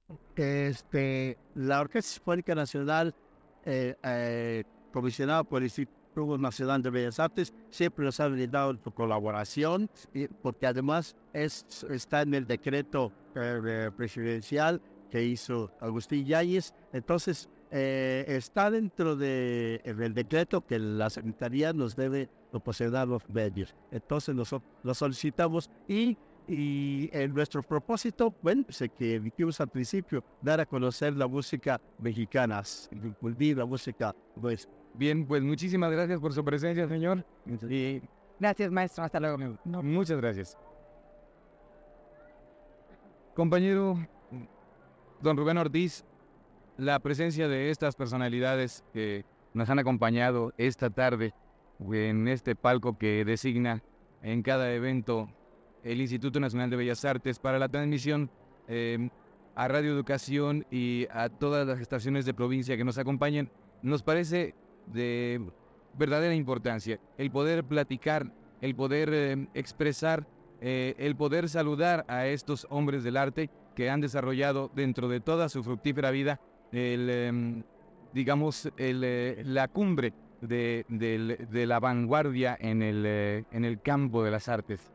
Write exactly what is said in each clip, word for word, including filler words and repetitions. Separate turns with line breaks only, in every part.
Este, la Orquesta Sinfónica Nacional, eh, eh, provisionada por el Instituto Nacional de Bellas Artes, siempre nos ha brindado su colaboración, y, porque además es, está en el decreto eh, presidencial que hizo Agustín Yáñez. Entonces, eh, está dentro de, del decreto que la Secretaría nos debe proporcionar los medios. Entonces, nosotros lo solicitamos y Y en nuestro propósito, bueno, pues el que dijimos al principio, dar a conocer la música mexicana, difundir la música, pues.
Bien, pues muchísimas gracias por su presencia, señor. Y
Gracias, maestro. Hasta luego.
no, muchas gracias. Compañero don Rubén Ortiz, la presencia de estas personalidades que nos han acompañado esta tarde en este palco que designa en cada evento el Instituto Nacional de Bellas Artes para la transmisión eh, a Radio Educación y a todas las estaciones de provincia que nos acompañan, nos parece de verdadera importancia el poder platicar, el poder eh, expresar, eh, el poder saludar a estos hombres del arte que han desarrollado dentro de toda su fructífera vida el, eh, digamos, el, eh, la cumbre de, de, de la vanguardia en el, eh, en el campo de las artes.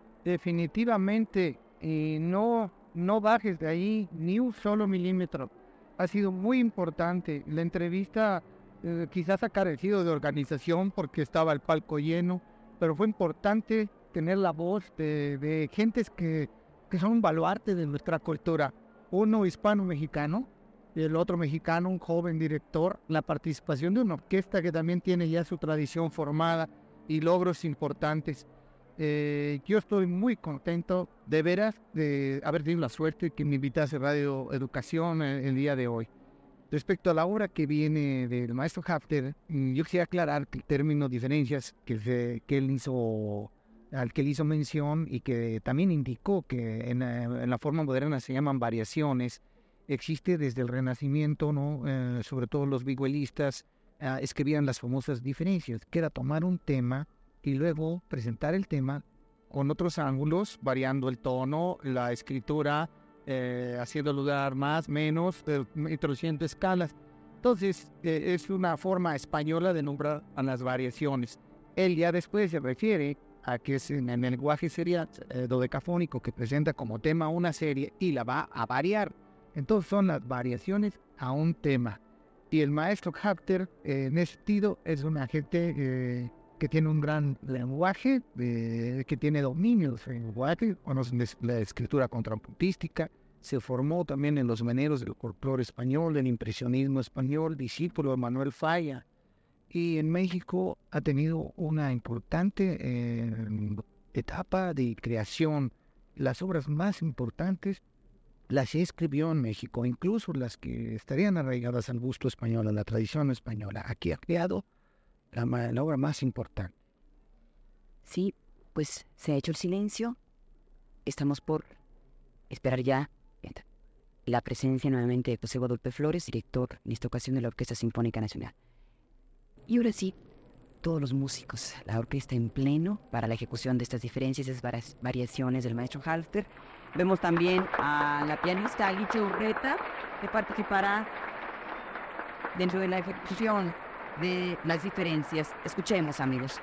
Definitivamente, eh, no, no bajes de ahí ni un solo milímetro. Ha sido muy importante. La entrevista eh, quizás ha carecido de organización porque estaba el palco lleno, pero fue importante tener la voz de, de gentes que, que son un baluarte de nuestra cultura. Uno hispano-mexicano y el otro mexicano, un joven director. La participación de una orquesta que también tiene ya su tradición formada y logros importantes. Eh, yo estoy muy contento de veras de haber tenido la suerte que me invitase a Radio Educación el, el día de hoy. Respecto a la obra que viene del maestro Hafter, yo quisiera aclarar que el término diferencias que, se, que él hizo, al que él hizo mención y que también indicó que en, en la forma moderna se llaman variaciones, existe desde el Renacimiento, ¿no? Eh, sobre todo los vihuelistas eh, escribían las famosas diferencias, que era tomar un tema y luego presentar el tema con otros ángulos, variando el tono, la escritura, eh, haciendo lugar más, menos, eh, introduciendo escalas. Entonces, eh, es una forma española de nombrar a las variaciones. Él ya después se refiere a que es en el lenguaje serial, eh, dodecafónico, que presenta como tema una serie y la va a variar. Entonces son las variaciones a un tema. Y el maestro Hafter, eh, en ese sentido, es un agente eh, que tiene un gran lenguaje, eh, que tiene dominio del lenguaje, conoce la escritura contrapuntística, se formó también en los veneros del folclore español, del impresionismo español, discípulo de Manuel Falla, y en México ha tenido una importante eh, etapa de creación. Las obras más importantes las escribió en México, incluso las que estarían arraigadas al gusto español, a la tradición española. Aquí ha creado La, la obra más importante.
Sí, pues se ha hecho el silencio. Estamos por esperar ya la presencia nuevamente de José Guadalupe Flores, director en esta ocasión de la Orquesta Sinfónica Nacional. Y ahora sí, todos los músicos, la orquesta en pleno para la ejecución de estas diferencias, estas variaciones del maestro Hafter. Vemos también a la pianista Alicia Urreta, que participará dentro de la ejecución de las diferencias. Escuchemos, amigos.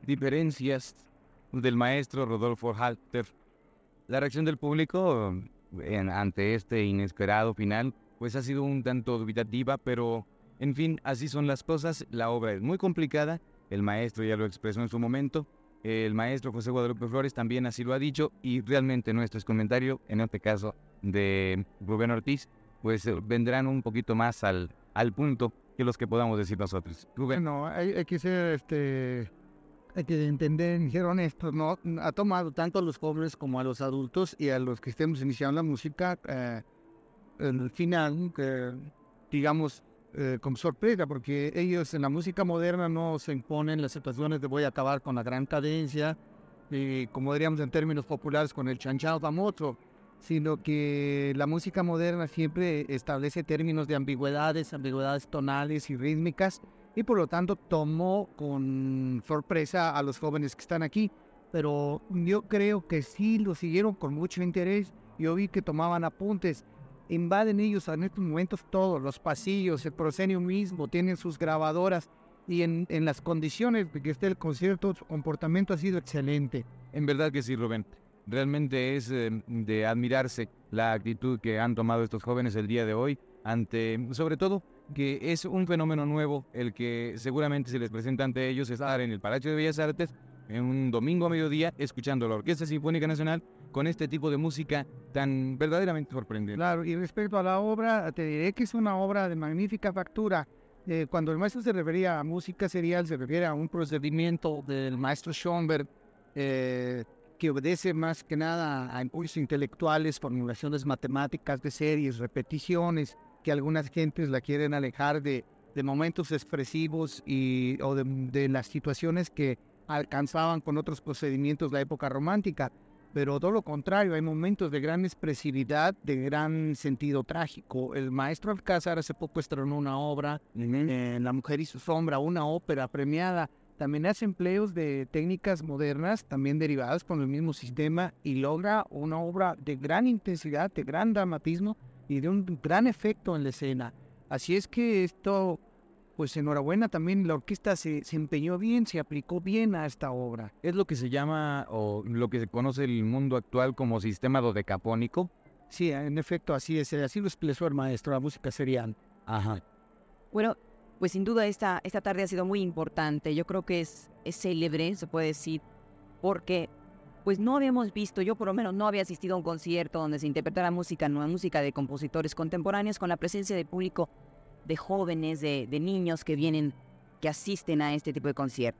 diferencias del maestro Rodolfo Halter. La reacción del público en, ante este inesperado final pues ha sido un tanto dubitativa, pero en fin, así son las cosas. La obra es muy complicada, el maestro ya lo expresó en su momento, el maestro José Guadalupe Flores también así lo ha dicho, y realmente nuestros comentarios, en este caso de Rubén Ortiz, pues vendrán un poquito más al, al punto que los que podamos decir nosotros. Rubén.
No, hay, hay que ser, este, hay que entender y ser honestos, ¿no? Ha tomado tanto a los jóvenes como a los adultos y a los que estemos iniciando la música, eh, en el final, que, digamos, eh, con sorpresa, porque ellos en la música moderna no se imponen las situaciones de voy a acabar con la gran cadencia, y como diríamos en términos populares, con el chanchao famoso, sino que la música moderna siempre establece términos de ambigüedades, ambigüedades tonales y rítmicas, y por lo tanto tomó con sorpresa a los jóvenes que están aquí. Pero yo creo que sí lo siguieron con mucho interés. Yo vi que tomaban apuntes. Invaden ellos en estos momentos todos los pasillos, el proscenio mismo, tienen sus grabadoras, y en, en las condiciones de que esté el concierto, su comportamiento ha sido excelente.
En verdad que sí, Rubén. Realmente es eh, de admirarse la actitud que han tomado estos jóvenes el día de hoy, ante, sobre todo, que es un fenómeno nuevo el que seguramente se les presenta ante ellos estar en el Palacio de Bellas Artes en un domingo a mediodía escuchando la Orquesta Sinfónica Nacional con este tipo de música tan verdaderamente sorprendente.
Claro, y respecto a la obra, te diré que es una obra de magnífica factura. Eh, cuando el maestro se refería a música serial, se refiere a un procedimiento del maestro Schoenberg, eh, que obedece más que nada a impulsos intelectuales, formulaciones matemáticas de series, repeticiones, que algunas gentes la quieren alejar de, de momentos expresivos y, o de, de las situaciones que alcanzaban con otros procedimientos la época romántica. Pero todo lo contrario, hay momentos de gran expresividad, de gran sentido trágico. El maestro Alcázar hace poco estrenó una obra, uh-huh. eh, La mujer y su sombra, una ópera premiada. También hace empleos de técnicas modernas, también derivadas con el mismo sistema, y logra una obra de gran intensidad, de gran dramatismo y de un gran efecto en la escena. Así es que esto, pues enhorabuena, también la orquesta se, se empeñó bien, se aplicó bien a esta obra.
Es lo que se llama, o lo que se conoce en el mundo actual como sistema dodecafónico.
Sí, en efecto, así es, así lo expresó el maestro, la música serial.
Ajá.
Bueno, pues sin duda esta, esta tarde ha sido muy importante. Yo creo que es, es célebre, se puede decir, porque pues no habíamos visto, yo por lo menos no había asistido a un concierto donde se interpretara música, nueva música de compositores contemporáneos con la presencia de público, de jóvenes, de, de niños que vienen, que asisten a este tipo de conciertos.